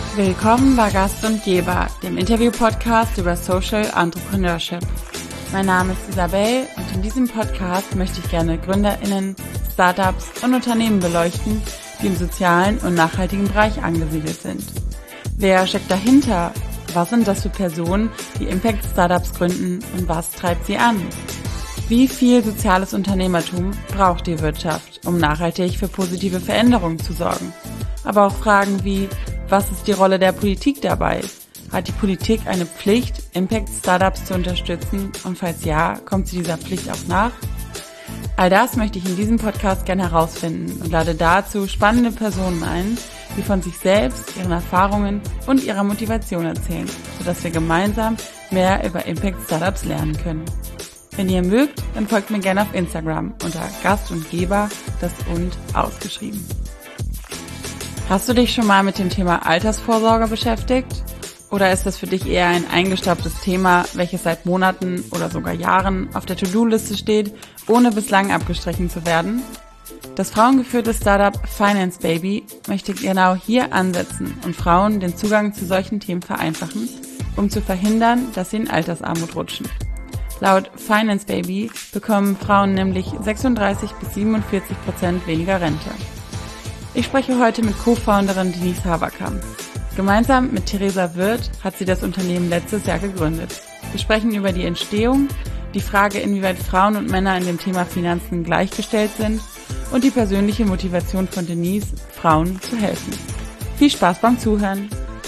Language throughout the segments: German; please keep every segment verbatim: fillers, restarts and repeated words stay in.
Willkommen bei Gast und Geber, dem Interview-Podcast über Social Entrepreneurship. Mein Name ist Isabel und in diesem Podcast möchte ich gerne GründerInnen, Startups und Unternehmen beleuchten, die im sozialen und nachhaltigen Bereich angesiedelt sind. Wer steckt dahinter? Was sind das für Personen, die Impact-Startups gründen und was treibt sie an? Wie viel soziales Unternehmertum braucht die Wirtschaft, um nachhaltig für positive Veränderungen zu sorgen? Aber auch Fragen wie, was ist die Rolle der Politik dabei? Hat die Politik eine Pflicht, Impact-Startups zu unterstützen? Und falls ja, kommt sie dieser Pflicht auch nach? All das möchte ich in diesem Podcast gerne herausfinden und lade dazu spannende Personen ein, die von sich selbst, ihren Erfahrungen und ihrer Motivation erzählen, sodass wir gemeinsam mehr über Impact-Startups lernen können. Wenn ihr mögt, dann folgt mir gerne auf Instagram unter Gast und Geber, das und ausgeschrieben. Hast du dich schon mal mit dem Thema Altersvorsorge beschäftigt? Oder ist das für dich eher ein eingestaubtes Thema, welches seit Monaten oder sogar Jahren auf der To-Do-Liste steht, ohne bislang abgestrichen zu werden? Das frauengeführte Startup Finance Baby möchte genau hier ansetzen und Frauen den Zugang zu solchen Themen vereinfachen, um zu verhindern, dass sie in Altersarmut rutschen. Laut Finance Baby bekommen Frauen nämlich sechsunddreißig bis siebenundvierzig Prozent weniger Rente. Ich spreche heute mit Co-Founderin Denise Haberkamp. Gemeinsam mit Theresa Wirth hat sie das Unternehmen letztes Jahr gegründet. Wir sprechen über die Entstehung, die Frage, inwieweit Frauen und Männer in dem Thema Finanzen gleichgestellt sind und die persönliche Motivation von Denise, Frauen zu helfen. Viel Spaß beim Zuhören!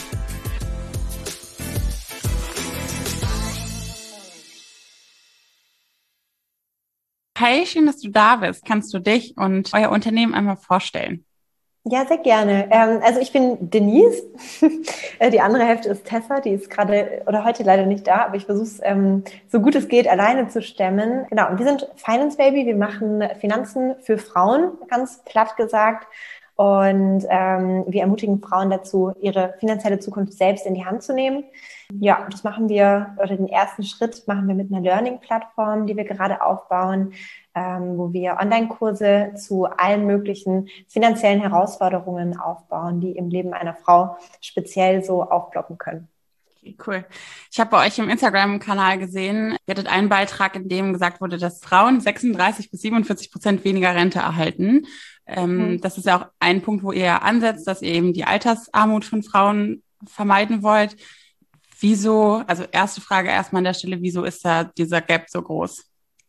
Hi, schön, dass du da bist. Kannst du dich und euer Unternehmen einmal vorstellen? Ja, sehr gerne. Ähm, also ich bin Denise. Die andere Hälfte ist Tessa, die ist gerade oder heute leider nicht da, aber ich versuche es ähm, so gut es geht alleine zu stemmen. Genau, und wir sind Finance Baby. Wir machen Finanzen für Frauen, ganz platt gesagt. Und ähm, wir ermutigen Frauen dazu, ihre finanzielle Zukunft selbst in die Hand zu nehmen. Ja, das machen wir, oder den ersten Schritt machen wir mit einer Learning-Plattform, die wir gerade aufbauen, ähm, wo wir Online-Kurse zu allen möglichen finanziellen Herausforderungen aufbauen, die im Leben einer Frau speziell so aufploppen können. Okay, cool. Ich habe bei euch im Instagram-Kanal gesehen, ihr hattet einen Beitrag, in dem gesagt wurde, dass Frauen sechsunddreißig bis siebenundvierzig Prozent weniger Rente erhalten. Ähm, mhm. Das ist ja auch ein Punkt, wo ihr ansetzt, dass ihr eben die Altersarmut von Frauen vermeiden wollt. Wieso, also erste Frage erstmal an der Stelle, wieso ist da dieser Gap so groß?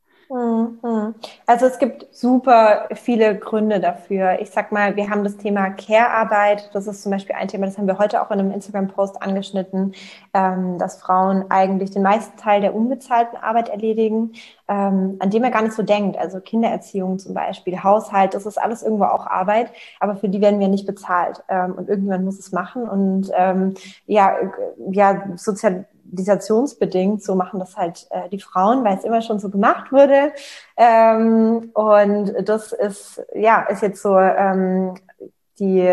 Also es gibt super viele Gründe dafür. Ich sag mal, wir haben das Thema Care-Arbeit. Das ist zum Beispiel ein Thema, das haben wir heute auch in einem Instagram-Post angeschnitten, dass Frauen eigentlich den meisten Teil der unbezahlten Arbeit erledigen, an dem man gar nicht so denkt. Also Kindererziehung zum Beispiel, Haushalt, das ist alles irgendwo auch Arbeit, aber für die werden wir nicht bezahlt. Und irgendjemand muss es machen. Und ja, ja, sozial Sozialisationsbedingt, so machen das halt äh, die Frauen, weil es immer schon so gemacht wurde. Ähm, und das ist, ja, ist jetzt so ähm, die,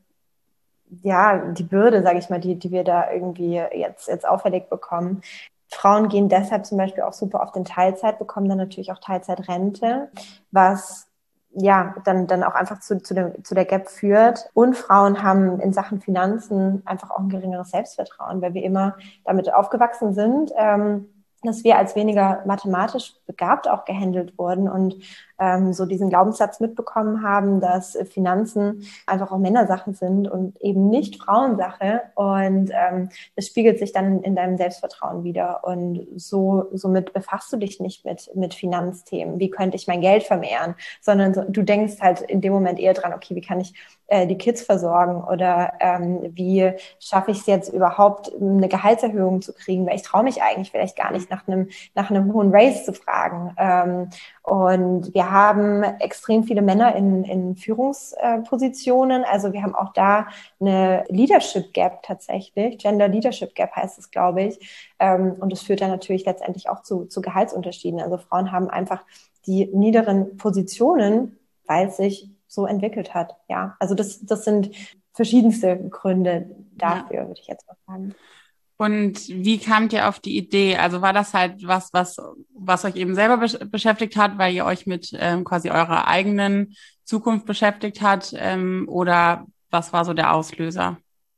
ja, die Bürde, sage ich mal, die, die wir da irgendwie jetzt, jetzt auferlegt bekommen. Frauen gehen deshalb zum Beispiel auch super oft in Teilzeit, bekommen dann natürlich auch Teilzeitrente, was ja, dann, dann auch einfach zu, zu, dem, zu der Gap führt. Und Frauen haben in Sachen Finanzen einfach auch ein geringeres Selbstvertrauen, weil wir immer damit aufgewachsen sind, ähm, dass wir als weniger mathematisch begabt auch gehandelt wurden und ähm, so diesen Glaubenssatz mitbekommen haben, dass Finanzen einfach auch Männersachen sind und eben nicht Frauensache. Und ähm, das spiegelt sich dann in deinem Selbstvertrauen wieder. Und so somit befasst du dich nicht mit mit Finanzthemen. Wie könnte ich mein Geld vermehren? Sondern so, du denkst halt in dem Moment eher dran, okay, wie kann ich äh, die Kids versorgen? Oder ähm, wie schaffe ich es jetzt überhaupt, eine Gehaltserhöhung zu kriegen? Weil ich traue mich eigentlich vielleicht gar nicht, nach einem nach einem hohen Raise zu fragen. Ähm, und wir haben extrem viele Männer in, in Führungspositionen. Also wir haben auch da eine Leadership Gap tatsächlich. Gender Leadership Gap heißt es, glaube ich. Ähm, und das führt dann natürlich letztendlich auch zu, zu Gehaltsunterschieden. Also Frauen haben einfach die niederen Positionen, weil es sich so entwickelt hat. Ja, also das, das sind verschiedenste Gründe dafür, ja, würde ich jetzt mal sagen. Und wie kamt ihr auf die Idee? Also war das halt was, was, was euch eben selber besch- beschäftigt hat, weil ihr euch mit ähm, quasi eurer eigenen Zukunft beschäftigt hat? Ähm, oder was war so der Auslöser?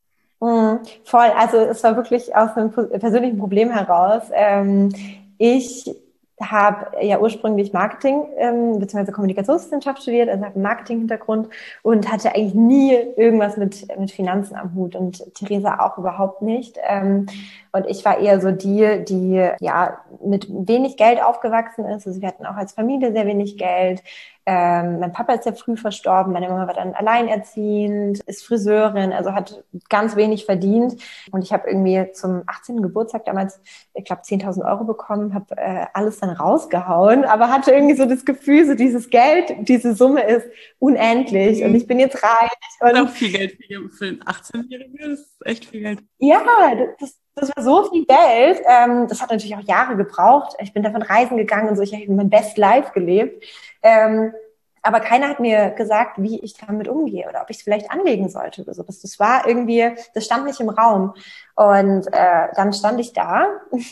Mhm, voll. Also es war wirklich aus einem persönlichen Problem heraus. Ähm, ich habe ja ursprünglich Marketing ähm, bzw. Kommunikationswissenschaft studiert, also habe einen Marketing-Hintergrund und hatte eigentlich nie irgendwas mit, mit Finanzen am Hut und Theresa auch überhaupt nicht. Ähm, und ich war eher so die, die ja mit wenig Geld aufgewachsen ist. Also wir hatten auch als Familie sehr wenig Geld. Ähm, mein Papa ist sehr früh verstorben, meine Mama war dann alleinerziehend, ist Friseurin, also hat ganz wenig verdient. Und ich habe irgendwie zum achtzehnten Geburtstag damals, ich glaube, zehntausend Euro bekommen, habe äh, alles dann rausgehauen, aber hatte irgendwie so das Gefühl, so dieses Geld, diese Summe ist unendlich Mhm. und ich bin jetzt reich. Das Und ist auch viel Geld für, für einen achtzehnjährigen, das ist echt viel Geld. ja, das, das war so viel Geld. Ähm, das hat natürlich auch Jahre gebraucht. Ich bin davon reisen gegangen und so, ich habe mein Best Life gelebt. Ähm, aber keiner hat mir gesagt, wie ich damit umgehe oder ob ich es vielleicht anlegen sollte oder so. Das, das war irgendwie, das stand nicht im Raum. Und äh, dann stand ich da,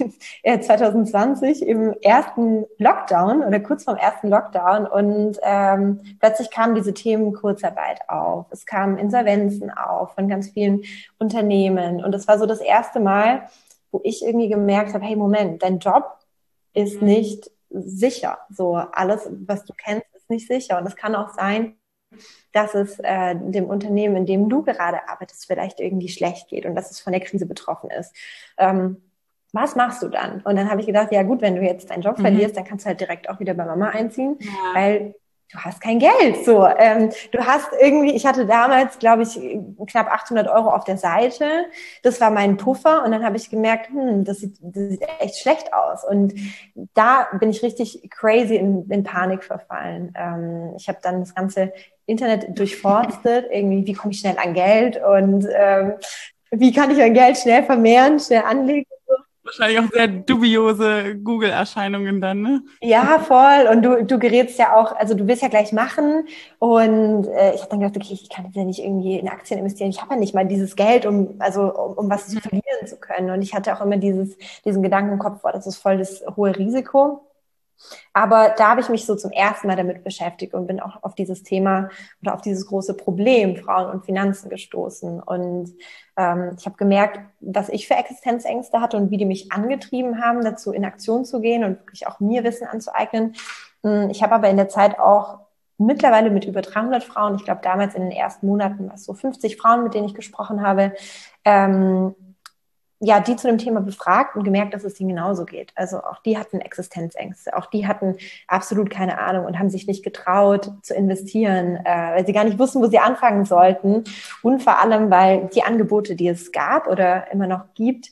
zwanzig zwanzig im ersten Lockdown oder kurz vorm ersten Lockdown und ähm, plötzlich kamen diese Themen Kurzarbeit auf. Es kamen Insolvenzen auf von ganz vielen Unternehmen. Und es war so das erste Mal, wo ich irgendwie gemerkt habe, hey, Moment, dein Job ist nicht sicher. So alles, was du kennst, ist nicht sicher. Und es kann auch sein, dass es äh, dem Unternehmen, in dem du gerade arbeitest, vielleicht irgendwie schlecht geht und dass es von der Krise betroffen ist. Ähm, was machst du dann? Und dann habe ich gedacht, ja gut, wenn du jetzt deinen Job Mhm. verlierst, dann kannst du halt direkt auch wieder bei Mama einziehen, Ja. weil du hast kein Geld. So, ähm, du hast irgendwie, ich hatte damals, glaube ich, knapp achthundert Euro auf der Seite. Das war mein Puffer. Und dann habe ich gemerkt, hm, das sieht, das sieht echt schlecht aus. Und da bin ich richtig crazy in, in Panik verfallen. Ähm, ich habe dann das ganze Internet durchforstet. Irgendwie, wie komme ich schnell an Geld? Und ähm, wie kann ich mein Geld schnell vermehren, schnell anlegen? Wahrscheinlich auch sehr dubiose Google-Erscheinungen dann, ne? Ja, voll. Und du, du gerätst ja auch, also du willst ja gleich machen. Und äh, ich habe dann gedacht, okay, ich kann jetzt ja nicht irgendwie in Aktien investieren. Ich habe ja nicht mal dieses Geld, um also um, um was zu verlieren zu können. Und ich hatte auch immer dieses diesen Gedanken im Kopf, boah, das ist voll das hohe Risiko. Aber da habe ich mich so zum ersten Mal damit beschäftigt und bin auch auf dieses Thema oder auf dieses große Problem Frauen und Finanzen gestoßen. Und ähm, ich habe gemerkt, was ich für Existenzängste hatte und wie die mich angetrieben haben, dazu in Aktion zu gehen und wirklich auch mir Wissen anzueignen. Ich habe aber in der Zeit auch mittlerweile mit über dreihundert Frauen, ich glaube damals in den ersten Monaten war es so fünfzig Frauen, mit denen ich gesprochen habe, ähm, ja, die zu dem Thema befragt und gemerkt, dass es ihnen genauso geht. Also auch die hatten Existenzängste, auch die hatten absolut keine Ahnung und haben sich nicht getraut zu investieren, äh, weil sie gar nicht wussten, wo sie anfangen sollten. Und vor allem, weil die Angebote, die es gab oder immer noch gibt,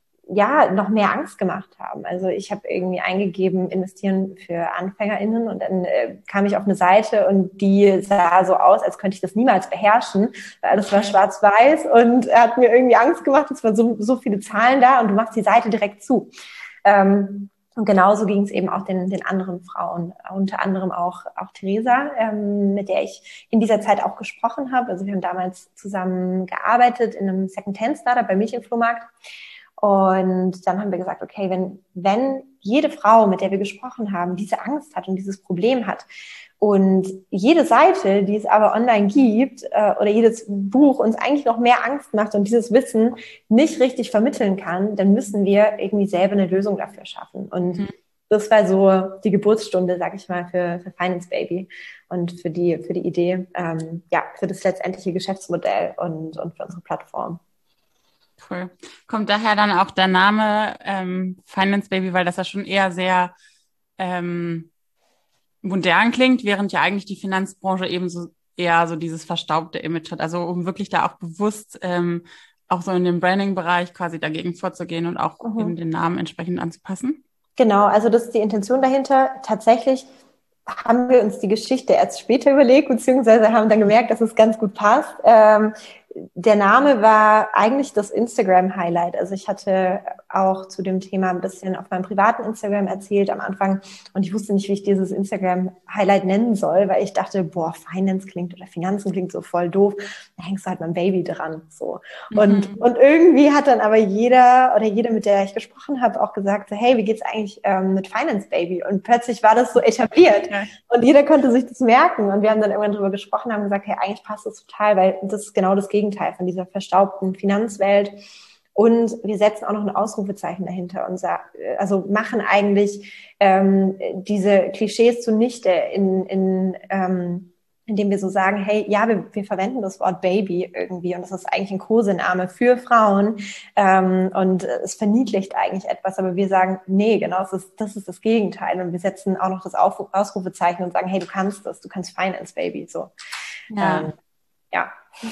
ja, noch mehr Angst gemacht haben. Also ich habe irgendwie eingegeben, investieren für AnfängerInnen und dann äh, kam ich auf eine Seite und die sah so aus, als könnte ich das niemals beherrschen, weil alles war schwarz-weiß und hat mir irgendwie Angst gemacht. Es waren so, so viele Zahlen da und du machst die Seite direkt zu. Ähm, und genauso ging es eben auch den, den anderen Frauen, unter anderem auch, auch Theresa, ähm, mit der ich in dieser Zeit auch gesprochen habe. Also wir haben damals zusammen gearbeitet in einem Second-Hand-Startup beim Mädchenflohmarkt. Und dann haben wir gesagt, okay, wenn, wenn jede Frau, mit der wir gesprochen haben, diese Angst hat und dieses Problem hat und jede Seite, die es aber online gibt, äh, oder jedes Buch uns eigentlich noch mehr Angst macht und dieses Wissen nicht richtig vermitteln kann, dann müssen wir irgendwie selber eine Lösung dafür schaffen. Und mhm. das war so die Geburtsstunde, sag ich mal, für, für Finance Baby und für die, für die Idee, ähm, ja, für das letztendliche Geschäftsmodell und, und für unsere Plattform. Cool. Kommt daher dann auch der Name ähm, Finance Baby, weil das ja schon eher sehr ähm, modern klingt, während ja eigentlich die Finanzbranche eben so eher so dieses verstaubte Image hat. Also um wirklich da auch bewusst ähm, auch so in dem Branding-Bereich quasi dagegen vorzugehen und auch mhm. eben den Namen entsprechend anzupassen. Genau, also das ist die Intention dahinter. Tatsächlich haben wir uns die Geschichte erst später überlegt, beziehungsweise haben dann gemerkt, dass es ganz gut passt. Ähm, der Name war eigentlich das Instagram-Highlight. Also ich hatte auch zu dem Thema ein bisschen auf meinem privaten Instagram erzählt am Anfang und ich wusste nicht, wie ich dieses Instagram-Highlight nennen soll, weil ich dachte, boah, Finance klingt oder Finanzen klingt so voll doof, da hängst du halt mein Baby dran, so. Und, Mhm. und irgendwie hat dann aber jeder oder jede, mit der ich gesprochen habe, auch gesagt, so, hey, wie geht's eigentlich ähm, mit Finance Baby? Und plötzlich war das so etabliert Ja. und jeder konnte sich das merken und wir haben dann irgendwann drüber gesprochen, haben gesagt, hey, eigentlich passt das total, weil das ist genau das Gegenteil von dieser verstaubten Finanzwelt. Und wir setzen auch noch ein Ausrufezeichen dahinter und sa- also machen eigentlich ähm, diese Klischees zunichte, in, in, ähm, indem wir so sagen, hey, ja, wir, wir verwenden das Wort Baby irgendwie und das ist eigentlich ein Kosename für Frauen ähm, und es verniedlicht eigentlich etwas, aber wir sagen, nee, genau, das ist, das ist das Gegenteil und wir setzen auch noch das Auf, Ausrufezeichen und sagen, hey, du kannst das, du kannst Finance Baby, so. Ja. Ähm, ja.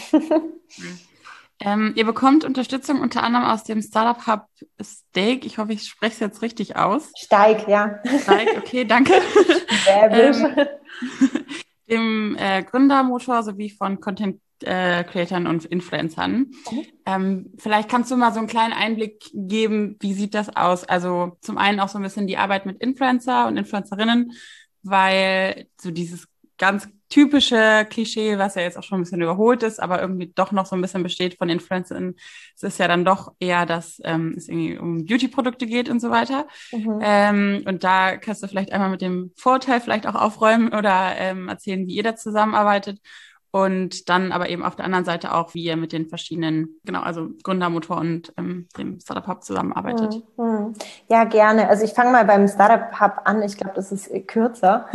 Ähm, ihr bekommt Unterstützung unter anderem aus dem Startup Hub Stake. Ich hoffe, ich spreche es jetzt richtig aus. Steig, ja. Stake, okay, danke. Schwäbisch. ähm, dem äh, Gründermotor sowie von Content äh, Creatern und Influencern. Ähm, vielleicht kannst du mal so einen kleinen Einblick geben, wie sieht das aus? Also zum einen auch so ein bisschen die Arbeit mit Influencer und Influencerinnen, weil so dieses ganz typische Klischee, was ja jetzt auch schon ein bisschen überholt ist, aber irgendwie doch noch so ein bisschen besteht von Influencern, es ist ja dann doch eher, dass ähm, es irgendwie um Beauty-Produkte geht und so weiter. Mhm. Ähm, und da kannst du vielleicht einmal mit dem Vorurteil vielleicht auch aufräumen oder ähm, erzählen, wie ihr da zusammenarbeitet. Und dann aber eben auf der anderen Seite auch, wie ihr mit den verschiedenen, genau, also Gründermotor und ähm, dem Startup Hub zusammenarbeitet. Hm, hm. Ja, gerne. Also ich fange mal beim Startup Hub an. Ich glaube, das ist kürzer.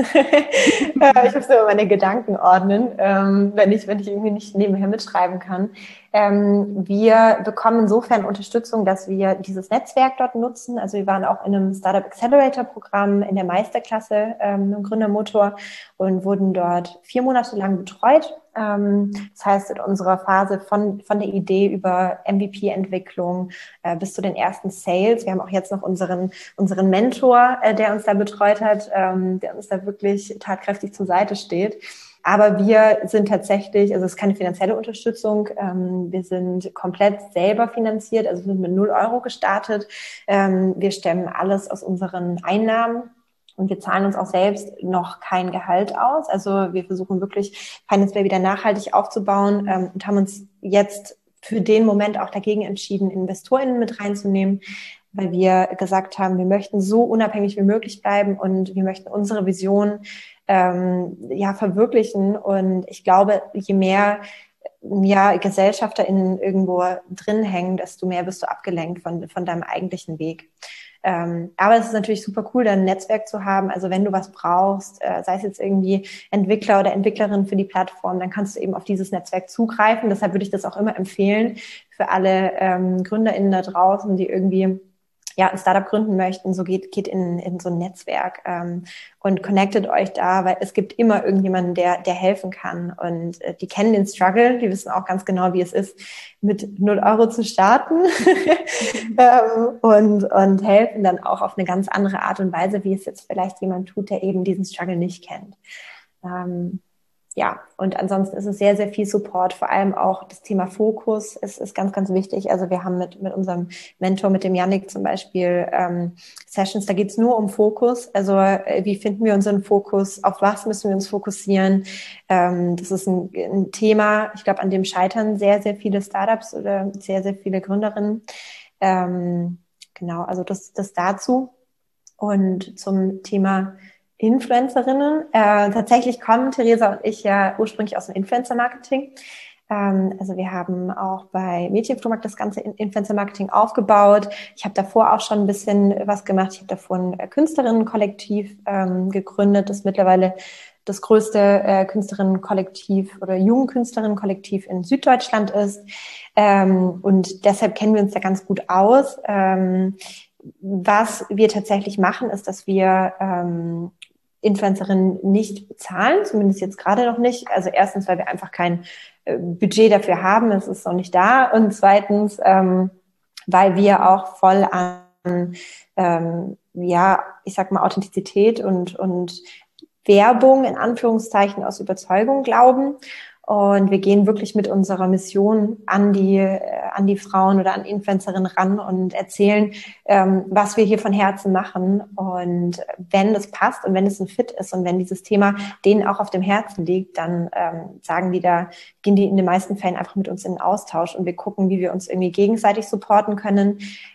Äh, ich muss immer meine Gedanken ordnen, ähm, wenn ich, wenn ich irgendwie nicht nebenher mitschreiben kann. Ähm, wir bekommen insofern Unterstützung, dass wir dieses Netzwerk dort nutzen. Also wir waren auch in einem Startup Accelerator Programm in der Meisterklasse ähm, im Gründermotor und wurden dort vier Monate lang betreut. Ähm, das heißt, in unserer Phase von, von der Idee über M V P-Entwicklung äh, bis zu den ersten Sales. Wir haben auch jetzt noch unseren, unseren Mentor, äh, der uns da betreut hat, ähm, der uns da wirklich tatkräftig zur Seite steht. Aber wir sind tatsächlich, also es ist keine finanzielle Unterstützung, ähm, wir sind komplett selber finanziert, also wir sind mit null Euro gestartet. Ähm, wir stemmen alles aus unseren Einnahmen. Und wir zahlen uns auch selbst noch kein Gehalt aus. Also wir versuchen wirklich, Finance Baby wieder nachhaltig aufzubauen ähm, und haben uns jetzt für den Moment auch dagegen entschieden, InvestorInnen mit reinzunehmen, weil wir gesagt haben, wir möchten so unabhängig wie möglich bleiben und wir möchten unsere Vision ähm, ja verwirklichen. Und ich glaube, je mehr ja, GesellschafterInnen irgendwo drin hängen, desto mehr wirst du abgelenkt von, von deinem eigentlichen Weg. Ähm, aber es ist natürlich super cool, da ein Netzwerk zu haben. Also wenn du was brauchst, äh, sei es jetzt irgendwie Entwickler oder Entwicklerin für die Plattform, dann kannst du eben auf dieses Netzwerk zugreifen. Deshalb würde ich das auch immer empfehlen für alle ähm, GründerInnen da draußen, die irgendwie ja, ein Startup gründen möchten, so geht, geht in, in so ein Netzwerk ähm, und connectet euch da, weil es gibt immer irgendjemanden, der, der helfen kann und äh, die kennen den Struggle, die wissen auch ganz genau, wie es ist, mit null Euro zu starten ähm, und, und helfen dann auch auf eine ganz andere Art und Weise, wie es jetzt vielleicht jemand tut, der eben diesen Struggle nicht kennt. Ähm, Ja, und ansonsten ist es sehr, sehr viel Support, vor allem auch das Thema Fokus ist, ist ganz, ganz wichtig. Also wir haben mit, mit unserem Mentor, mit dem Yannick zum Beispiel, ähm, Sessions, da geht's nur um Fokus. Also äh, wie finden wir unseren Fokus, auf was müssen wir uns fokussieren? Ähm, das ist ein, ein Thema, ich glaube, an dem scheitern sehr, sehr viele Startups oder sehr, sehr viele Gründerinnen. Ähm, genau, also das, das dazu. Und zum Thema Influencerinnen. Äh, tatsächlich kommen Theresa und ich ja ursprünglich aus dem Influencer-Marketing. Ähm, also wir haben auch bei Mädchenflohmarkt das ganze Influencer-Marketing aufgebaut. Ich habe davor auch schon ein bisschen was gemacht. Ich habe davor ein Künstlerinnenkollektiv ähm, gegründet, das mittlerweile das größte äh, Künstlerinnenkollektiv oder Jugendkünstlerinnenkollektiv in Süddeutschland ist. Ähm, und deshalb kennen wir uns da ganz gut aus. Ähm, was wir tatsächlich machen, ist, dass wir ähm, Influencerinnen nicht bezahlen, zumindest jetzt gerade noch nicht. Also erstens, weil wir einfach kein äh, Budget dafür haben, es ist noch nicht da. Und zweitens, ähm, weil wir auch voll an, ähm, ja, ich sag mal, Authentizität und, und Werbung in Anführungszeichen aus Überzeugung glauben. Und wir gehen wirklich mit unserer Mission an die, an die Frauen oder an Influencerinnen ran und erzählen, ähm, was wir hier von Herzen machen. Und wenn das passt und wenn es ein Fit ist und wenn dieses Thema denen auch auf dem Herzen liegt, dann ähm, sagen die da, gehen die in den meisten Fällen einfach mit uns in den Austausch und wir gucken, wie wir uns irgendwie gegenseitig supporten können.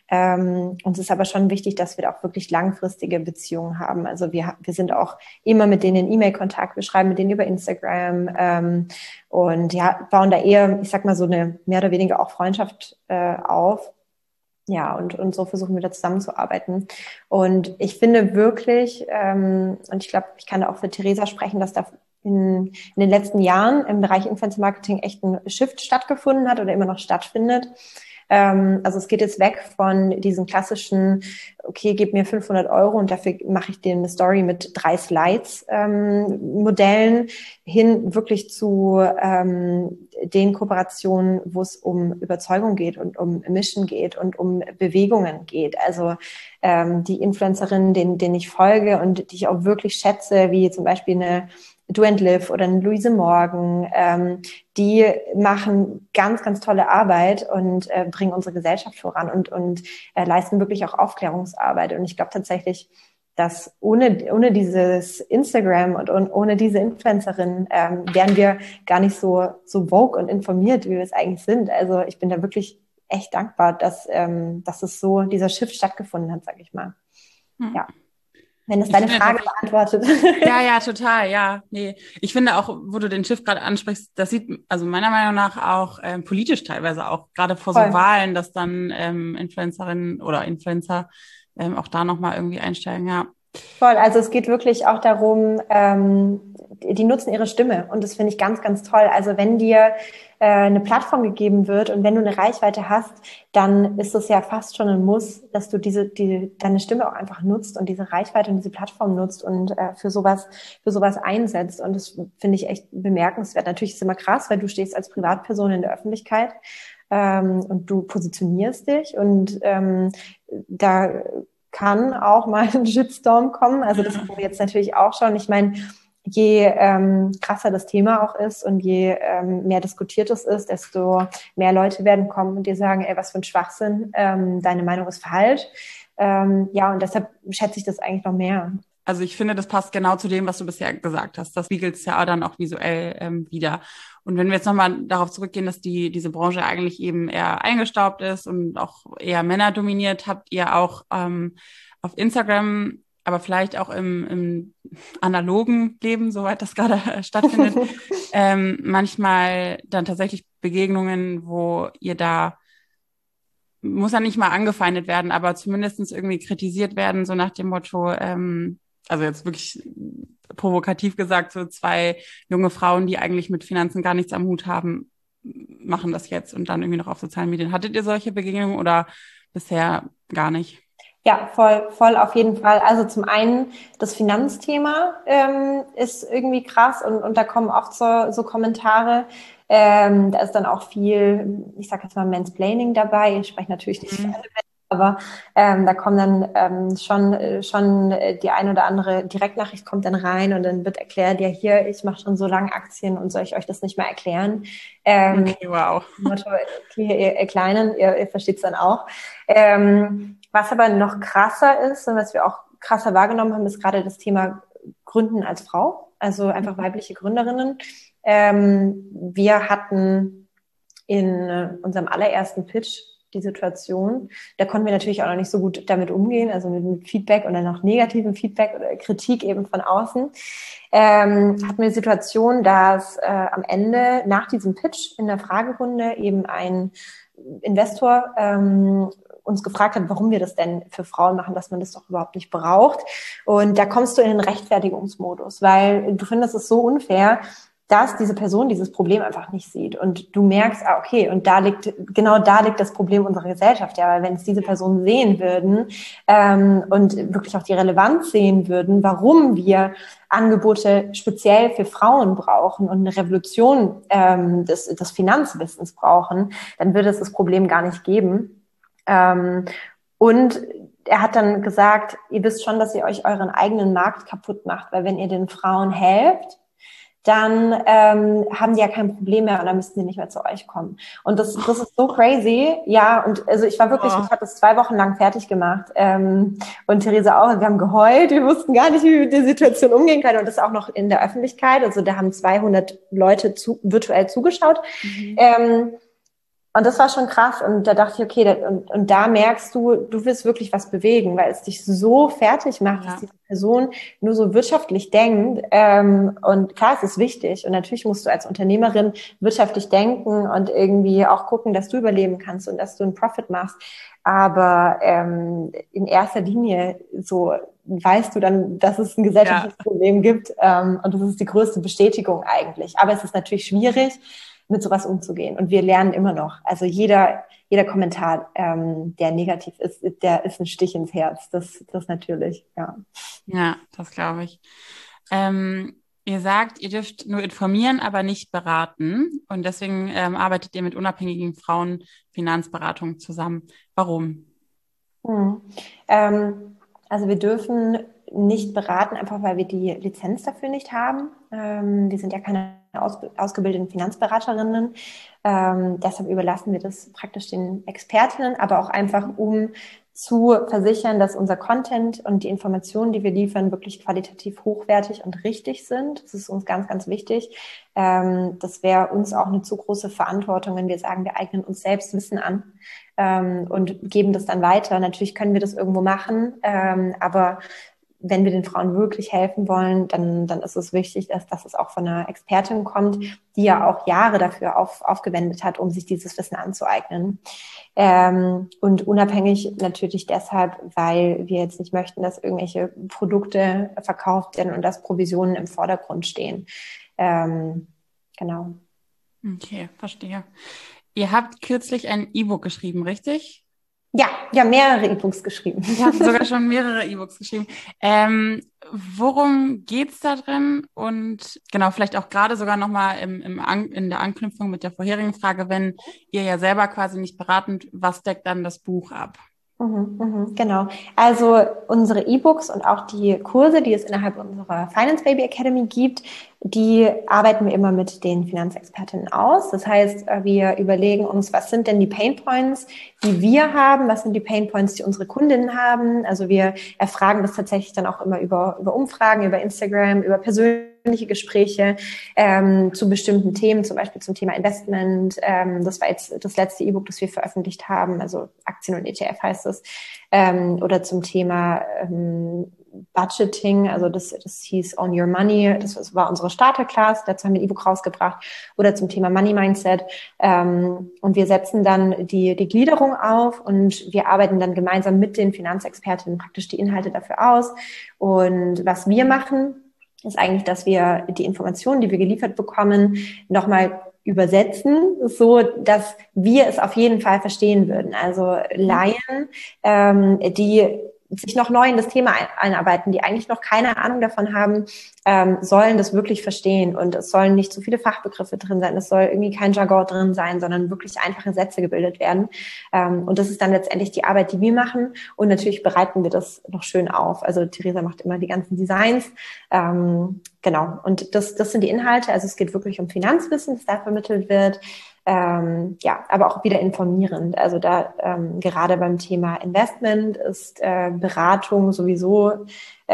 Ähm, uns ist aber schon wichtig, dass wir da auch wirklich langfristige Beziehungen haben. Also wir, wir sind auch immer mit denen in E-Mail-Kontakt, wir schreiben mit denen über Instagram ähm, und ja, bauen da eher, ich sag mal, so eine mehr oder weniger auch Freundschaft äh, auf. Ja, und, und so versuchen wir da zusammenzuarbeiten. Und ich finde wirklich, ähm, und ich glaube, ich kann da auch für Theresa sprechen, dass da in, in den letzten Jahren im Bereich Influencer Marketing echt ein Shift stattgefunden hat oder immer noch stattfindet. Ähm, also es geht jetzt weg von diesen klassischen, okay, gib mir fünfhundert Euro und dafür mache ich dir eine Story mit drei Slides ähm, Modellen hin wirklich zu ähm, den Kooperationen, wo es um Überzeugung geht und um Mission geht und um Bewegungen geht. Also ähm, die Influencerinnen, denen, denen ich folge und die ich auch wirklich schätze, wie zum Beispiel eine Do and Live oder eine Luise Morgan, ähm, die machen ganz, ganz tolle Arbeit und äh, bringen unsere Gesellschaft voran und, und äh, leisten wirklich auch Aufklärungsarbeit. Und ich glaube tatsächlich, dass ohne, ohne dieses Instagram und, und ohne diese Influencerin ähm, wären wir gar nicht so, so woke und informiert, wie wir es eigentlich sind. Also ich bin da wirklich echt dankbar, dass, ähm, dass es so, dieser Shift stattgefunden hat, sag ich mal. Hm. Ja. Wenn das Ich deine finde Frage tatsächlich- beantwortet. Ja, ja, total, ja. Nee. Ich finde auch, wo du den Schiff gerade ansprichst, das sieht also meiner Meinung nach auch ähm, politisch teilweise auch, gerade vor so Voll. Wahlen, dass dann ähm, Influencerinnen oder Influencer ähm, auch da nochmal irgendwie einsteigen, ja. Voll, also es geht wirklich auch darum, ähm, die nutzen ihre Stimme und das finde ich ganz, ganz toll. Also wenn dir äh, eine Plattform gegeben wird und wenn du eine Reichweite hast, dann ist es ja fast schon ein Muss, dass du diese, die, deine Stimme auch einfach nutzt und diese Reichweite und diese Plattform nutzt und äh, für sowas, für sowas einsetzt. Und das finde ich echt bemerkenswert. Natürlich ist es immer krass, weil du stehst als Privatperson in der Öffentlichkeit ähm, und du positionierst dich und ähm, da kann auch mal ein Shitstorm kommen. Also das haben wir jetzt natürlich auch schon. Ich meine, je ähm, krasser das Thema auch ist und je ähm, mehr diskutiert es ist, desto mehr Leute werden kommen und dir sagen, ey, was für ein Schwachsinn, ähm, deine Meinung ist falsch. Ähm, ja, und deshalb schätze ich das eigentlich noch mehr. Also ich finde, das passt genau zu dem, was du bisher gesagt hast. Das spiegelt es ja dann auch visuell ähm, wieder. Und wenn wir jetzt nochmal darauf zurückgehen, dass die diese Branche eigentlich eben eher eingestaubt ist und auch eher Männer dominiert, habt ihr auch ähm, auf Instagram, aber vielleicht auch im, im analogen Leben, soweit das gerade äh, stattfindet, ähm, manchmal dann tatsächlich Begegnungen, wo ihr da muss ja nicht mal angefeindet werden, aber zumindestens irgendwie kritisiert werden, so nach dem Motto, ähm, also jetzt wirklich provokativ gesagt, so zwei junge Frauen, die eigentlich mit Finanzen gar nichts am Hut haben, machen das jetzt und dann irgendwie noch auf sozialen Medien. Hattet ihr solche Begegnungen oder bisher gar nicht? Ja, voll, voll auf jeden Fall. Also zum einen das Finanzthema ähm, ist irgendwie krass und, und da kommen oft so, so Kommentare. Ähm, da ist dann auch viel, ich sag jetzt mal Mansplaining dabei. Ich spreche natürlich nicht für Mhm. alle Menschen, aber ähm, da kommen dann ähm, schon äh, schon äh, die ein oder andere Direktnachricht kommt dann rein und dann wird erklärt, ja hier, ich mache schon so lange Aktien und soll ich euch das nicht mehr erklären? Ähm, Okay, wow. Motto, okay, ihr, ihr Kleinen, ihr, ihr versteht es dann auch. Ähm, was aber noch krasser ist und was wir auch krasser wahrgenommen haben, ist gerade das Thema Gründen als Frau, also einfach weibliche Gründerinnen. Ähm, wir hatten in äh, unserem allerersten Pitch die Situation, da konnten wir natürlich auch noch nicht so gut damit umgehen, also mit, mit Feedback und dann auch negativem Feedback oder Kritik eben von außen. Ähm, hatten wir die Situation, dass äh, am Ende nach diesem Pitch in der Fragerunde eben ein Investor ähm, uns gefragt hat, warum wir das denn für Frauen machen, dass man das doch überhaupt nicht braucht. Und da kommst du in den Rechtfertigungsmodus, weil du findest es so unfair, dass diese Person dieses Problem einfach nicht sieht. Und du merkst, ah, okay, und da liegt, genau da liegt das Problem unserer Gesellschaft. Ja, weil wenn es diese Personen sehen würden ähm, und wirklich auch die Relevanz sehen würden, warum wir Angebote speziell für Frauen brauchen und eine Revolution ähm, des, des Finanzwissens brauchen, dann würde es das Problem gar nicht geben. Ähm, und er hat dann gesagt, ihr wisst schon, dass ihr euch euren eigenen Markt kaputt macht, weil wenn ihr den Frauen helft, dann ähm, haben die ja kein Problem mehr und dann müssten die nicht mehr zu euch kommen. Und das, das ist so crazy. Ja, und also ich war wirklich, oh. ich habe das zwei Wochen lang fertig gemacht ähm, und Theresa auch. Wir haben geheult, wir wussten gar nicht, wie wir mit der Situation umgehen können und das auch noch in der Öffentlichkeit. Also da haben zweihundert Leute zu, virtuell zugeschaut. Mhm. Ähm, Und das war schon krass. Und da dachte ich, okay, da, und, und da merkst du, du willst wirklich was bewegen, weil es dich so fertig macht, ja. dass diese Person nur so wirtschaftlich denkt. Ähm, und klar, es ist wichtig. Und natürlich musst du als Unternehmerin wirtschaftlich denken und irgendwie auch gucken, dass du überleben kannst und dass du einen Profit machst. Aber ähm, in erster Linie so weißt du dann, dass es ein gesellschaftliches ja. Problem gibt. Ähm, und das ist die größte Bestätigung eigentlich. Aber es ist natürlich schwierig, mit sowas umzugehen. Und wir lernen immer noch. Also jeder, jeder Kommentar, ähm, der negativ ist, der ist ein Stich ins Herz. Das, das natürlich, ja. Ja, das glaube ich. Ähm, ihr sagt, ihr dürft nur informieren, aber nicht beraten. Und deswegen ähm, arbeitet ihr mit unabhängigen Frauen Finanzberatung zusammen. Warum? Hm. Ähm, also wir dürfen nicht beraten, einfach weil wir die Lizenz dafür nicht haben. Ähm, wir sind ja keine aus, ausgebildeten Finanzberaterinnen. Ähm, deshalb überlassen wir das praktisch den Expertinnen, aber auch einfach, um zu versichern, dass unser Content und die Informationen, die wir liefern, wirklich qualitativ hochwertig und richtig sind. Das ist uns ganz, ganz wichtig. Ähm, das wäre uns auch eine zu große Verantwortung, wenn wir sagen, wir eignen uns selbst Wissen an ähm, und geben das dann weiter. Natürlich können wir das irgendwo machen, ähm, aber wenn wir den Frauen wirklich helfen wollen, dann, dann ist es wichtig, dass, dass es auch von einer Expertin kommt, die ja auch Jahre dafür auf, aufgewendet hat, um sich dieses Wissen anzueignen. Ähm, und unabhängig natürlich deshalb, weil wir jetzt nicht möchten, dass irgendwelche Produkte verkauft werden und dass Provisionen im Vordergrund stehen. Ähm, genau. Okay, verstehe. Ihr habt kürzlich ein E-Book geschrieben, richtig? Ja, ja, mehrere E-Books geschrieben. Ich habe sogar schon mehrere E-Books geschrieben. Ähm, worum geht's da drin? Und genau, vielleicht auch gerade sogar nochmal im, im An- in der Anknüpfung mit der vorherigen Frage, wenn ihr ja selber quasi nicht beratend, was deckt dann das Buch ab? Mhm, mhm, genau. Also unsere E-Books und auch die Kurse, die es innerhalb unserer Finance Baby Academy gibt, die arbeiten wir immer mit den Finanzexpertinnen aus. Das heißt, wir überlegen uns, was sind denn die Pain Points, die wir haben, was sind die Pain Points, die unsere Kundinnen haben. Also wir erfragen das tatsächlich dann auch immer über, über Umfragen, über Instagram, über persönliche Gespräche ähm, zu bestimmten Themen, zum Beispiel zum Thema Investment. Ähm, das war jetzt das letzte E-Book, das wir veröffentlicht haben, also Aktien und E T F heißt es, ähm, oder zum Thema ähm, Budgeting, also das, das hieß Own Your Money, das war unsere Starter-Class, dazu haben wir ein E-Book rausgebracht, oder zum Thema Money Mindset. Ähm, und wir setzen dann die, die Gliederung auf und wir arbeiten dann gemeinsam mit den Finanzexpertinnen praktisch die Inhalte dafür aus. Und was wir machen, ist eigentlich, dass wir die Informationen, die wir geliefert bekommen, nochmal übersetzen, so dass wir es auf jeden Fall verstehen würden. Also Laien, ähm, die sich noch neu in das Thema einarbeiten, die eigentlich noch keine Ahnung davon haben, ähm, sollen das wirklich verstehen. Und es sollen nicht zu viele Fachbegriffe drin sein, es soll irgendwie kein Jargon drin sein, sondern wirklich einfache Sätze gebildet werden. Ähm, und das ist dann letztendlich die Arbeit, die wir machen. Und natürlich bereiten wir das noch schön auf. Also Theresa macht immer die ganzen Designs. Ähm, genau. Und das, das sind die Inhalte. Also es geht wirklich um Finanzwissen, das da vermittelt wird. Ähm, ja, aber auch wieder informierend. Also da ähm, gerade beim Thema Investment ist äh, Beratung sowieso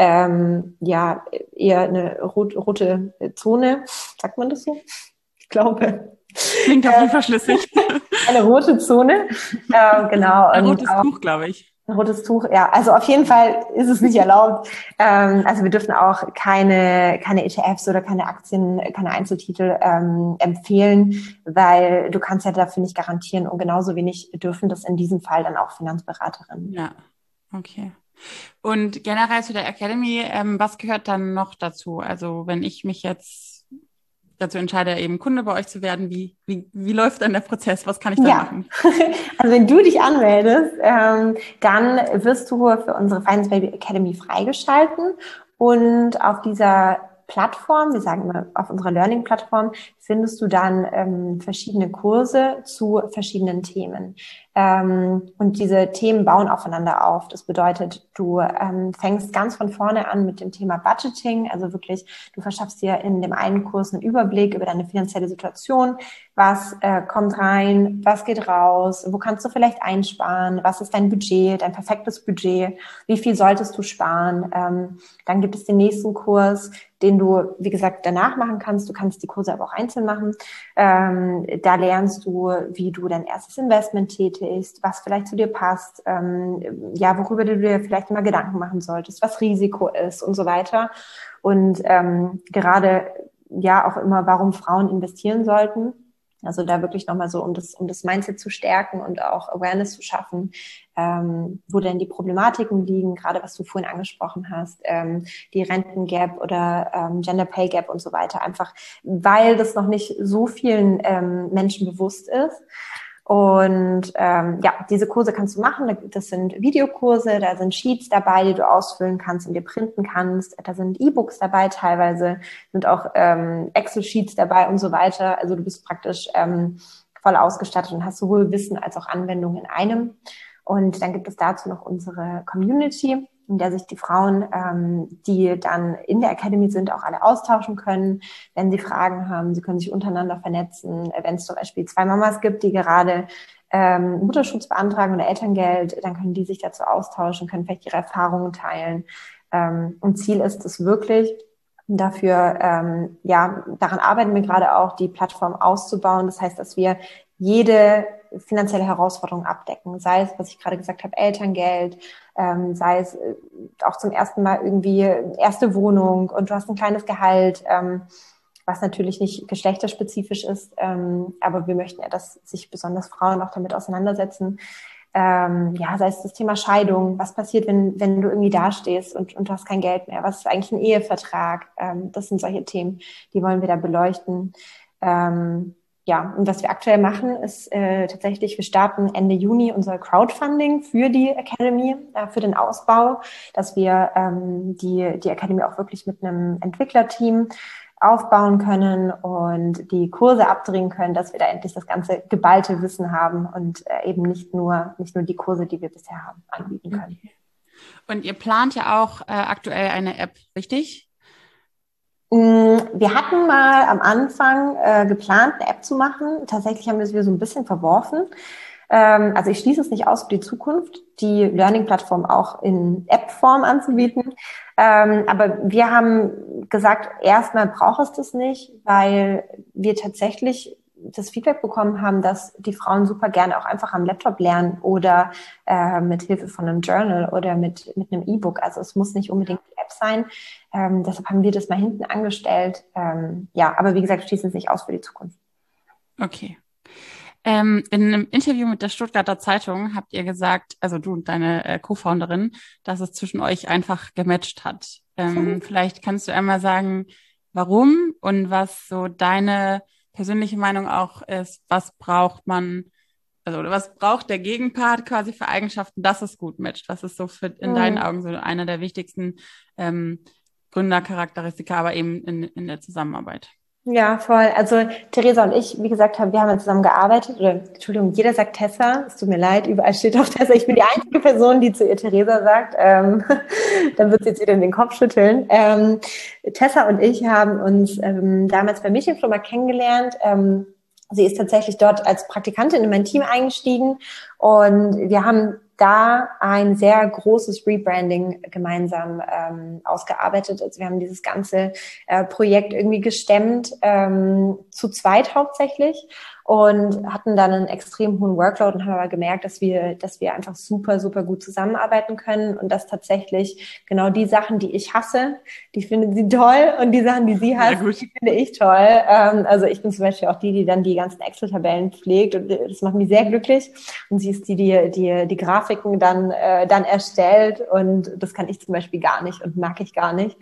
ähm, ja eher eine rot, rote Zone. Sagt man das so? Ich glaube. Klingt auf jeden Fall schlüssig. Eine rote Zone. äh, genau. Ein und rotes auch, Tuch, glaube ich. Ein rotes Tuch, ja. Also auf jeden Fall ist es nicht erlaubt. Ähm, also wir dürfen auch keine keine E T Fs oder keine Aktien, keine Einzeltitel ähm, empfehlen, weil du kannst ja dafür nicht garantieren und genauso wenig dürfen das in diesem Fall dann auch Finanzberaterinnen. Ja, okay. Und generell zu der Academy, ähm, was gehört dann noch dazu? Also wenn ich mich jetzt dazu entscheide, eben Kunde bei euch zu werden, wie, wie, wie läuft dann der Prozess? Was kann ich dann ja. machen? Also wenn du dich anmeldest, ähm, dann wirst du für unsere Finance Baby Academy freigeschalten und auf dieser Plattform, wir sagen immer auf unserer Learning-Plattform, findest du dann ähm, verschiedene Kurse zu verschiedenen Themen. Ähm, und diese Themen bauen aufeinander auf. Das bedeutet, du ähm, fängst ganz von vorne an mit dem Thema Budgeting, also wirklich, du verschaffst dir in dem einen Kurs einen Überblick über deine finanzielle Situation, was äh, kommt rein, was geht raus, wo kannst du vielleicht einsparen, was ist dein Budget, dein perfektes Budget, wie viel solltest du sparen. Ähm, dann gibt es den nächsten Kurs, den du, wie gesagt, danach machen kannst. Du kannst die Kurse aber auch einzeln machen. Ähm, da lernst du, wie du dein erstes Investment tätigst, was vielleicht zu dir passt, ähm, ja, worüber du dir vielleicht mal Gedanken machen solltest, was Risiko ist und so weiter. Und ähm, gerade ja auch immer, warum Frauen investieren sollten. Also da wirklich nochmal so, um das, um das Mindset zu stärken und auch Awareness zu schaffen, ähm, wo denn die Problematiken liegen, gerade was du vorhin angesprochen hast, ähm, die Rentengap oder ähm, Gender Pay Gap und so weiter, einfach weil das noch nicht so vielen ähm, Menschen bewusst ist. Und ähm, ja, diese Kurse kannst du machen. Das sind Videokurse, da sind Sheets dabei, die du ausfüllen kannst und dir printen kannst. Da sind E-Books dabei, teilweise sind auch ähm, Excel-Sheets dabei und so weiter. Also du bist praktisch ähm, voll ausgestattet und hast sowohl Wissen als auch Anwendung in einem. Und dann gibt es dazu noch unsere Community, in der sich die Frauen, ähm, die dann in der Academy sind, auch alle austauschen können, wenn sie Fragen haben. Sie können sich untereinander vernetzen. Wenn es zum Beispiel zwei Mamas gibt, die gerade ähm, Mutterschutz beantragen oder Elterngeld, dann können die sich dazu austauschen, können vielleicht ihre Erfahrungen teilen. Ähm, und Ziel ist es wirklich, dafür, ähm, ja, daran arbeiten wir gerade auch, die Plattform auszubauen. Das heißt, dass wir jede finanzielle Herausforderung abdecken, sei es, was ich gerade gesagt habe, Elterngeld, ähm, sei es äh, auch zum ersten Mal irgendwie erste Wohnung und du hast ein kleines Gehalt, ähm, was natürlich nicht geschlechterspezifisch ist, ähm, aber wir möchten ja, dass sich besonders Frauen auch damit auseinandersetzen. Ähm, ja, sei es das Thema Scheidung, was passiert, wenn wenn du irgendwie dastehst und, und du hast kein Geld mehr, was ist eigentlich ein Ehevertrag, ähm, das sind solche Themen, die wollen wir da beleuchten. Ähm, Ja, und was wir aktuell machen, ist äh, tatsächlich, wir starten Ende Juni unser Crowdfunding für die Academy, äh, für den Ausbau, dass wir ähm, die, die Academy auch wirklich mit einem Entwicklerteam aufbauen können und die Kurse abdrehen können, dass wir da endlich das ganze geballte Wissen haben und äh, eben nicht nur, nicht nur die Kurse, die wir bisher haben, anbieten können. Und ihr plant ja auch äh, aktuell eine App, richtig? Wir hatten mal am Anfang äh, geplant, eine App zu machen. Tatsächlich haben wir es wieder so ein bisschen verworfen. Ähm, also ich schließe es nicht aus für die Zukunft, die Learning-Plattform auch in App-Form anzubieten. Ähm, aber wir haben gesagt, erstmal braucht es das nicht, weil wir tatsächlich das Feedback bekommen haben, dass die Frauen super gerne auch einfach am Laptop lernen oder äh, mit Hilfe von einem Journal oder mit mit einem E-Book. Also es muss nicht unbedingt die App sein. Ähm, deshalb haben wir das mal hinten angestellt. Ähm, ja, aber wie gesagt, schließen es nicht aus für die Zukunft. Okay. Ähm, in einem Interview mit der Stuttgarter Zeitung habt ihr gesagt, also du und deine äh, Co-Founderin, dass es zwischen euch einfach gematcht hat. Ähm, vielleicht kannst du einmal sagen, warum und was so deine persönliche Meinung auch ist, was braucht man, also oder was braucht der Gegenpart quasi für Eigenschaften, dass es gut matcht? Was ist so für in deinen Mhm. Augen so einer der wichtigsten ähm, Gründercharakteristika, aber eben in, in der Zusammenarbeit? Ja, voll. Also Theresa und ich, wie gesagt, haben, wir haben ja zusammen gearbeitet. Oder Entschuldigung, jeder sagt Tessa. Es tut mir leid, überall steht auf Tessa. Ich bin die einzige Person, die zu ihr Theresa sagt. Ähm, dann wird sie jetzt wieder in den Kopf schütteln. Ähm, Tessa und ich haben uns ähm, damals bei Mädchenfloh mal kennengelernt. Ähm, sie ist tatsächlich dort als Praktikantin in mein Team eingestiegen und wir haben da ein sehr großes Rebranding gemeinsam ähm, ausgearbeitet. Also wir haben dieses ganze äh, Projekt irgendwie gestemmt, ähm, zu zweit hauptsächlich und hatten dann einen extrem hohen Workload und haben aber gemerkt, dass wir, dass wir einfach super, super gut zusammenarbeiten können und dass tatsächlich genau die Sachen, die ich hasse, die findet sie toll und die Sachen, die sie hasst, die finde ich toll. Ähm, also ich bin zum Beispiel auch die, die dann die ganzen Excel-Tabellen pflegt und das macht mich sehr glücklich und sie ist die, die die, die Grafiken dann, äh, dann erstellt und das kann ich zum Beispiel gar nicht und mag ich gar nicht.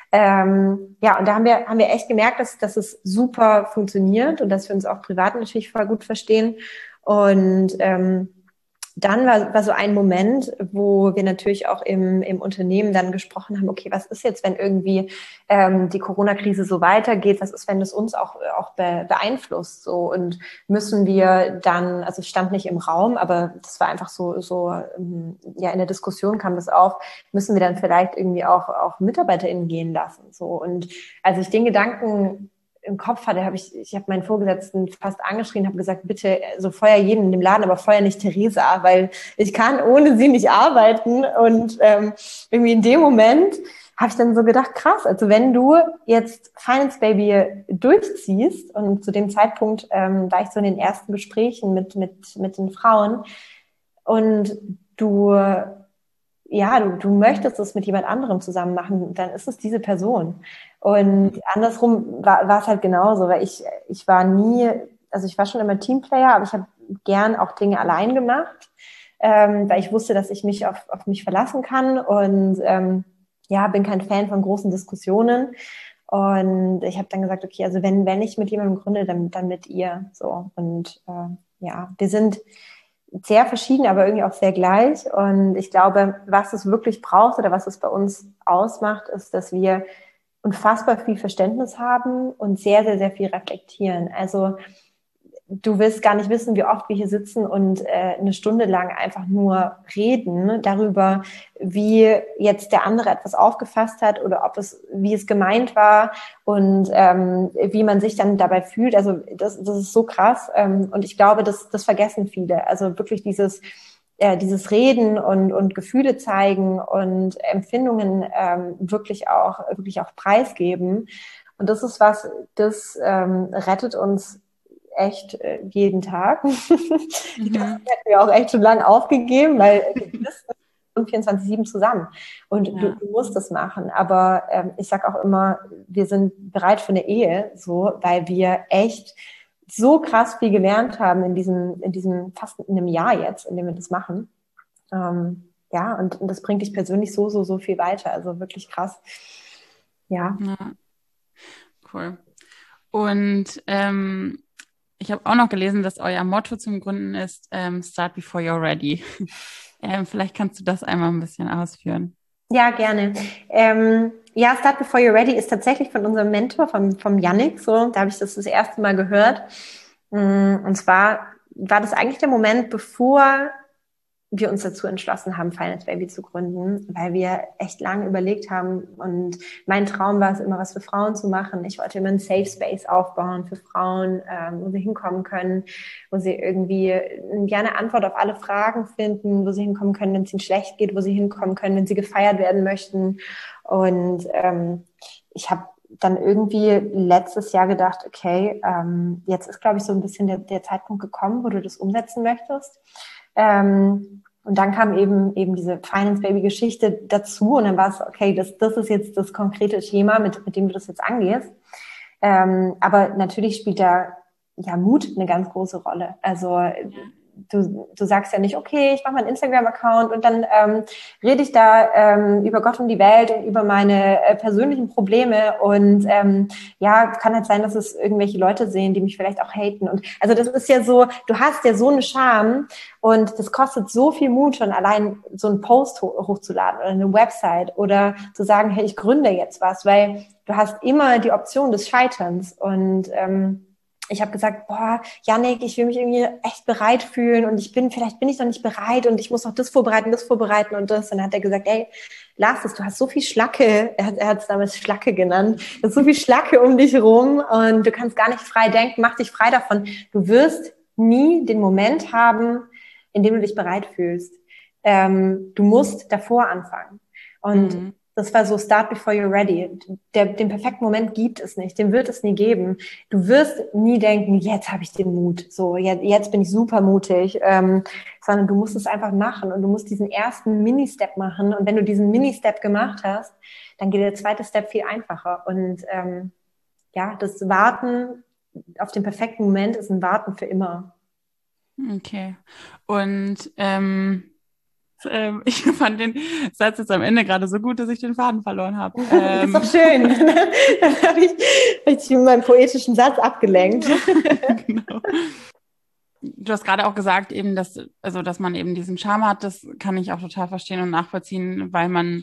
Ähm, ja, und da haben wir, haben wir echt gemerkt, dass, dass es super funktioniert und dass wir uns auch privat natürlich voll gut verstehen. Und ähm, dann war, war so ein Moment, wo wir natürlich auch im, im Unternehmen dann gesprochen haben, okay, was ist jetzt, wenn irgendwie ähm, die Corona-Krise so weitergeht, was ist, wenn das uns auch, auch be, beeinflusst, so, und müssen wir dann, also es stand nicht im Raum, aber das war einfach so, so ähm, ja, in der Diskussion kam das auf, müssen wir dann vielleicht irgendwie auch, auch MitarbeiterInnen gehen lassen, so, und als ich den Gedanken im Kopf hatte, habe ich, ich habe meinen Vorgesetzten fast angeschrien, habe gesagt, bitte, so feuer jeden in dem Laden, aber feuer nicht Theresa, weil ich kann ohne sie nicht arbeiten. Und ähm, irgendwie in dem Moment habe ich dann so gedacht, krass, also wenn du jetzt Finance Baby durchziehst, und zu dem Zeitpunkt ähm, war ich so in den ersten Gesprächen mit mit mit den Frauen, und du ja, du, du möchtest es mit jemand anderem zusammen machen, dann ist es diese Person. Und andersrum war, war es halt genauso, weil ich, ich war nie, also ich war schon immer Teamplayer, aber ich habe gern auch Dinge allein gemacht, ähm, weil ich wusste, dass ich mich auf, auf mich verlassen kann, und ähm, ja, bin kein Fan von großen Diskussionen. Und ich habe dann gesagt, okay, also wenn, wenn ich mit jemandem gründe, dann, dann mit ihr. So. Und äh, ja, wir sind sehr verschieden, aber irgendwie auch sehr gleich. Und ich glaube, was es wirklich braucht oder was es bei uns ausmacht, ist, dass wir unfassbar viel Verständnis haben und sehr, sehr, sehr viel reflektieren. Also du willst gar nicht wissen, wie oft wir hier sitzen und äh, eine Stunde lang einfach nur reden darüber, wie jetzt der andere etwas aufgefasst hat oder ob es, wie es gemeint war, und ähm, wie man sich dann dabei fühlt. Also das, das ist so krass, ähm, und ich glaube, das, das vergessen viele. Also wirklich dieses äh, dieses Reden und und Gefühle zeigen und Empfindungen ähm, wirklich auch wirklich auch preisgeben. Und das ist was, das ähm, rettet uns echt äh, jeden Tag. Ich glaube, Mhm. das hätten wir auch echt schon lange aufgegeben, weil wir sind vierundzwanzig sieben zusammen, und Ja. du, du musst das machen. Aber ähm, ich sage auch immer, wir sind bereit für eine Ehe, so, weil wir echt so krass viel gelernt haben in diesem, in diesem fast in einem Jahr jetzt, in dem wir das machen. Ähm, ja, und, und das bringt dich persönlich so, so, so viel weiter. Also wirklich krass. Ja. Ja, cool. Und ähm, ich habe auch noch gelesen, dass euer Motto zum Gründen ist, ähm, Start before you're ready. ähm, vielleicht kannst du das einmal ein bisschen ausführen. Ja, gerne. Ähm, ja, Start Before You're Ready ist tatsächlich von unserem Mentor, vom, vom Yannick, so. Da habe ich das das erste Mal gehört. Mm, Und zwar war das eigentlich der Moment, bevor wir uns dazu entschlossen haben, Finance Baby zu gründen, weil wir echt lange überlegt haben, und mein Traum war es immer, was für Frauen zu machen. Ich wollte immer einen Safe Space aufbauen für Frauen, ähm, wo sie hinkommen können, wo sie irgendwie ja eine Antwort auf alle Fragen finden, wo sie hinkommen können, wenn es ihnen schlecht geht, wo sie hinkommen können, wenn sie gefeiert werden möchten. Und ähm, ich habe dann irgendwie letztes Jahr gedacht, okay, ähm, jetzt ist, glaube ich, so ein bisschen der, der Zeitpunkt gekommen, wo du das umsetzen möchtest. Ähm, und dann kam eben eben diese Finance Baby Geschichte dazu, und dann war es, okay, das, das ist jetzt das konkrete Thema, mit, mit dem du das jetzt angehst. Ähm, aber natürlich spielt da ja Mut eine ganz große Rolle. Also du, du sagst ja nicht, okay, ich mache mal einen Instagram-Account und dann ähm, rede ich da ähm, über Gott und die Welt und über meine äh, persönlichen Probleme, und ähm, ja, kann halt sein, dass es irgendwelche Leute sehen, die mich vielleicht auch haten. Und also das ist ja so, du hast ja so eine Scham, und das kostet so viel Mut, schon allein so einen Post ho- hochzuladen oder eine Website oder zu sagen, hey, ich gründe jetzt was, weil du hast immer die Option des Scheiterns. Und ähm, ich habe gesagt, boah, Yannick, ich will mich irgendwie echt bereit fühlen, und ich bin, vielleicht bin ich noch nicht bereit, und ich muss noch das vorbereiten, das vorbereiten und das. Und dann hat er gesagt, ey, lass es, du hast so viel Schlacke, er hat er hat es damals Schlacke genannt, du hast so viel Schlacke um dich rum und du kannst gar nicht frei denken, mach dich frei davon. Du wirst nie den Moment haben, in dem du dich bereit fühlst. Ähm, du musst davor anfangen. Und Mhm. das war so Start before you're ready. Der, den perfekten Moment gibt es nicht, den wird es nie geben. Du wirst nie denken, jetzt habe ich den Mut, so jetzt, jetzt bin ich super mutig, ähm, sondern du musst es einfach machen, und du musst diesen ersten Mini-Step machen, und wenn du diesen Mini-Step gemacht hast, dann geht der zweite Step viel einfacher. Und ähm, ja, das Warten auf den perfekten Moment ist ein Warten für immer. Okay. Und ähm, ähm, ich fand den Satz jetzt am Ende gerade so gut, dass ich den Faden verloren habe. Das ist doch Ähm, schön. Dann habe ich, hab ich mit meinem poetischen Satz abgelenkt. genau. Du hast gerade auch gesagt, eben, dass, also, dass man eben diesen Charme hat, das kann ich auch total verstehen und nachvollziehen, weil man,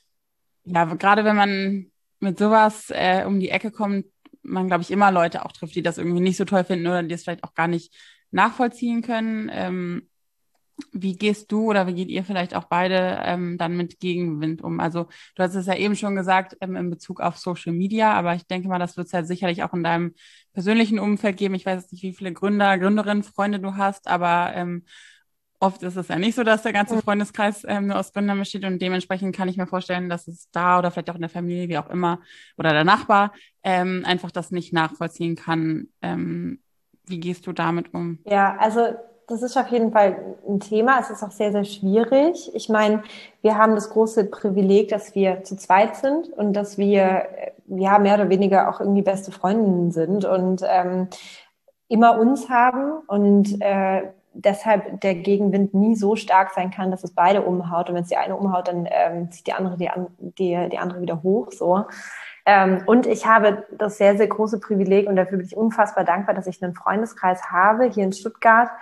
ja, gerade wenn man mit sowas äh, um die Ecke kommt, man, glaube ich, immer Leute auch trifft, die das irgendwie nicht so toll finden oder die es vielleicht auch gar nicht nachvollziehen können. Ähm, wie gehst du oder wie geht ihr vielleicht auch beide ähm, dann mit Gegenwind um? Also du hast es ja eben schon gesagt ähm, in Bezug auf Social Media, aber ich denke mal, das wird es ja sicherlich auch in deinem persönlichen Umfeld geben. Ich weiß jetzt nicht, wie viele Gründer, Gründerinnen, Freunde du hast, aber ähm, oft ist es ja nicht so, dass der ganze Freundeskreis ähm, nur aus Gründern besteht und dementsprechend kann ich mir vorstellen, dass es da oder vielleicht auch in der Familie, wie auch immer, oder der Nachbar ähm, einfach das nicht nachvollziehen kann. Ähm, wie gehst du damit um? Ja, also das ist auf jeden Fall ein Thema. Es ist auch sehr, sehr schwierig. Ich meine, wir haben das große Privileg, dass wir zu zweit sind und dass wir äh, ja mehr oder weniger auch irgendwie beste Freundinnen sind und ähm, immer uns haben und äh, deshalb der Gegenwind nie so stark sein kann, dass es beide umhaut. Und wenn es die eine umhaut, dann ähm, zieht die andere die, an, die, die andere wieder hoch. So. Ähm, und ich habe das sehr, sehr große Privileg und dafür bin ich unfassbar dankbar, dass ich einen Freundeskreis habe hier in Stuttgart,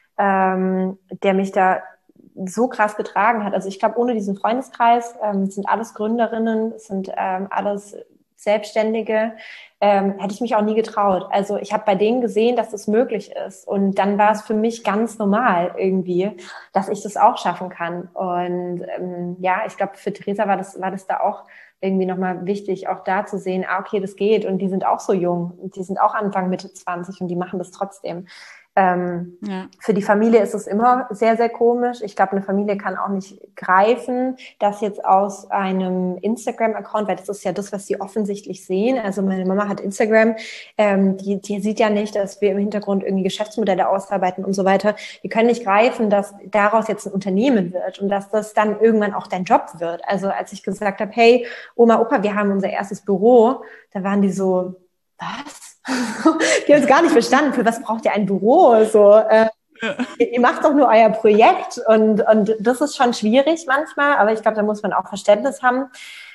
ähm, der mich da so krass getragen hat. Also ich glaube, ohne diesen Freundeskreis ähm, sind alles Gründerinnen, sind ähm, alles Selbstständige, ähm, hätte ich mich auch nie getraut. Also ich habe bei denen gesehen, dass das möglich ist. Und dann war es für mich ganz normal irgendwie, dass ich das auch schaffen kann. Und ähm, ja, ich glaube, für Theresa war das, war das da auch irgendwie nochmal wichtig, auch da zu sehen, ah, okay, das geht. Und die sind auch so jung. Und die sind auch Anfang, Mitte zwanzig und die machen das trotzdem. Ähm, Ja. Für die Familie ist es immer sehr, sehr komisch. Ich glaube, eine Familie kann auch nicht greifen, dass jetzt aus einem Instagram-Account, weil das ist ja das, was sie offensichtlich sehen. Also meine Mama hat Instagram, ähm, die, die sieht ja nicht, dass wir im Hintergrund irgendwie Geschäftsmodelle ausarbeiten und so weiter. Die können nicht greifen, dass daraus jetzt ein Unternehmen wird und dass das dann irgendwann auch dein Job wird. Also als ich gesagt habe, hey, Oma, Opa, wir haben unser erstes Büro, da waren die so, was? Die haben es gar nicht verstanden, für was braucht ihr ein Büro? So, äh, ihr, ihr macht doch nur euer Projekt und, und das ist schon schwierig manchmal, aber ich glaube, da muss man auch Verständnis haben.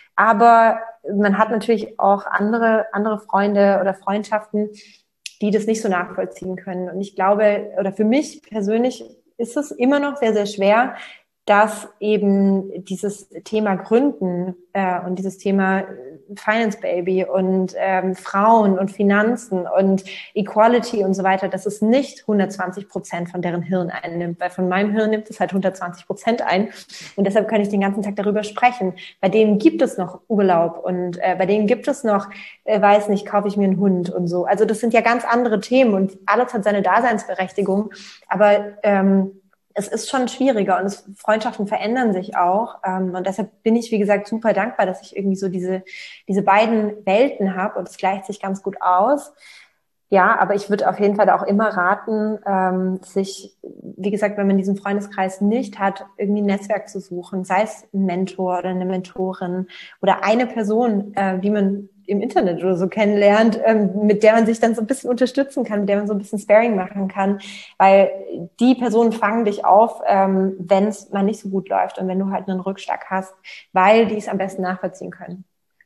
Aber man hat natürlich auch andere, andere Freunde oder Freundschaften, die das nicht so nachvollziehen können. Und ich glaube, oder für mich persönlich ist es immer noch sehr, sehr schwer, dass eben dieses Thema Gründen äh, und dieses Thema Finance Baby und ähm, Frauen und Finanzen und Equality und so weiter, dass es nicht hundertzwanzig Prozent von deren Hirn einnimmt, weil von meinem Hirn nimmt es halt hundertzwanzig Prozent ein und deshalb kann ich den ganzen Tag darüber sprechen. Bei denen gibt es noch Urlaub und äh, bei denen gibt es noch, äh, weiß nicht, kaufe ich mir einen Hund und so. Also das sind ja ganz andere Themen und alles hat seine Daseinsberechtigung, aber ähm, es ist schon schwieriger und es, Freundschaften verändern sich auch. Ähm, und deshalb bin ich, wie gesagt, super dankbar, dass ich irgendwie so diese, diese beiden Welten habe und es gleicht sich ganz gut aus. Ja, aber ich würde auf jeden Fall auch immer raten, ähm, sich, wie gesagt, wenn man diesen Freundeskreis nicht hat, irgendwie ein Netzwerk zu suchen, sei es ein Mentor oder eine Mentorin oder eine Person, äh, die man im Internet oder so kennenlernt, ähm, mit der man sich dann so ein bisschen unterstützen kann, mit der man so ein bisschen Sparing machen kann, weil die Personen fangen dich auf, ähm, wenn es mal nicht so gut läuft und wenn du halt einen Rückschlag hast, weil die es am besten nachvollziehen können.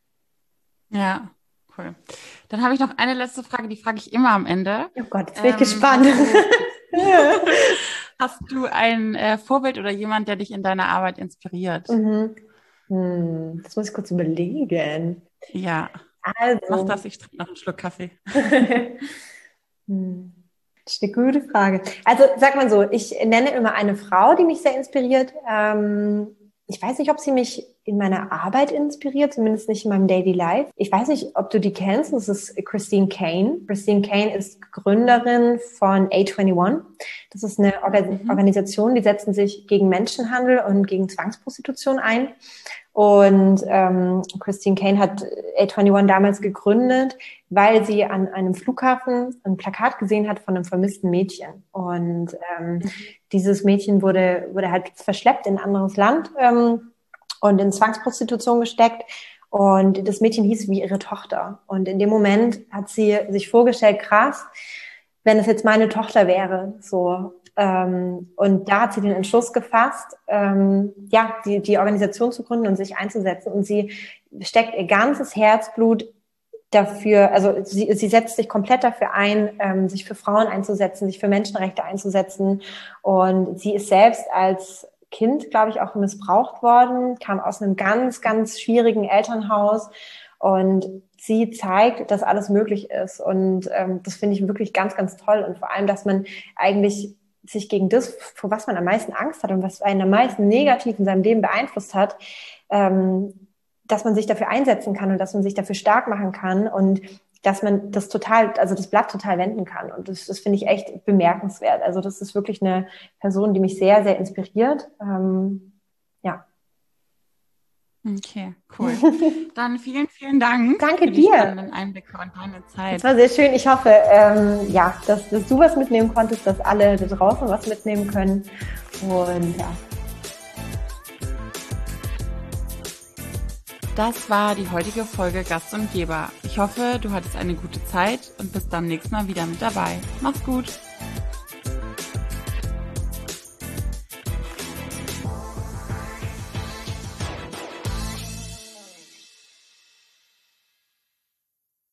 Ja, cool. Dann habe ich noch eine letzte Frage, die frage ich immer am Ende. Oh Gott, jetzt bin ich Ähm, gespannt. hast du, hast du ein äh, Vorbild oder jemand, der dich in deiner Arbeit inspiriert? Mhm. Hm, das muss ich kurz überlegen. Ja, mach Also, das, ich trinke noch einen Schluck Kaffee. hm, das ist eine gute Frage. Also, sag mal so, ich nenne immer eine Frau, die mich sehr inspiriert. Ähm, ich weiß nicht, ob sie mich in meiner Arbeit inspiriert, zumindest nicht in meinem Daily Life. Ich weiß nicht, ob du die kennst. Das ist Christine Kane. Christine Kane ist Gründerin von A einundzwanzig. Das ist eine Organ- Mhm. Organisation, die setzen sich gegen Menschenhandel und gegen Zwangsprostitution ein. Und ähm, Christine Kane hat A einundzwanzig damals gegründet, weil sie an einem Flughafen ein Plakat gesehen hat von einem vermissten Mädchen. Und ähm, dieses Mädchen wurde, wurde halt verschleppt in ein anderes Land ähm, und in Zwangsprostitution gesteckt. Und das Mädchen hieß wie ihre Tochter. Und in dem Moment hat sie sich vorgestellt, krass, wenn es jetzt meine Tochter wäre, so. Ähm, und da hat sie den Entschluss gefasst, ähm, ja, die, die Organisation zu gründen und sich einzusetzen. Und sie steckt ihr ganzes Herzblut dafür, also sie, sie setzt sich komplett dafür ein, ähm, sich für Frauen einzusetzen, sich für Menschenrechte einzusetzen. Und sie ist selbst als Kind, glaube ich, auch missbraucht worden, kam aus einem ganz, ganz schwierigen Elternhaus. Und sie zeigt, dass alles möglich ist. Und ähm, das finde ich wirklich ganz, ganz toll. Und vor allem, dass man eigentlich sich gegen das, vor was man am meisten Angst hat und was einen am meisten negativ in seinem Leben beeinflusst hat, ähm, dass man sich dafür einsetzen kann und dass man sich dafür stark machen kann und dass man das total, also das Blatt total wenden kann. Und das, das finde ich echt bemerkenswert. Also das ist wirklich eine Person, die mich sehr, sehr inspiriert. Ähm, ja. Okay, cool. Dann vielen, vielen Dank Danke für die dir. spannenden Einblicke und deine Zeit. Das war sehr schön. Ich hoffe, ähm, ja, dass, dass du was mitnehmen konntest, dass alle da draußen was mitnehmen können. Und ja. Das war die heutige Folge Gast und Geber. Ich hoffe, du hattest eine gute Zeit und bist beim nächsten Mal wieder mit dabei. Mach's gut!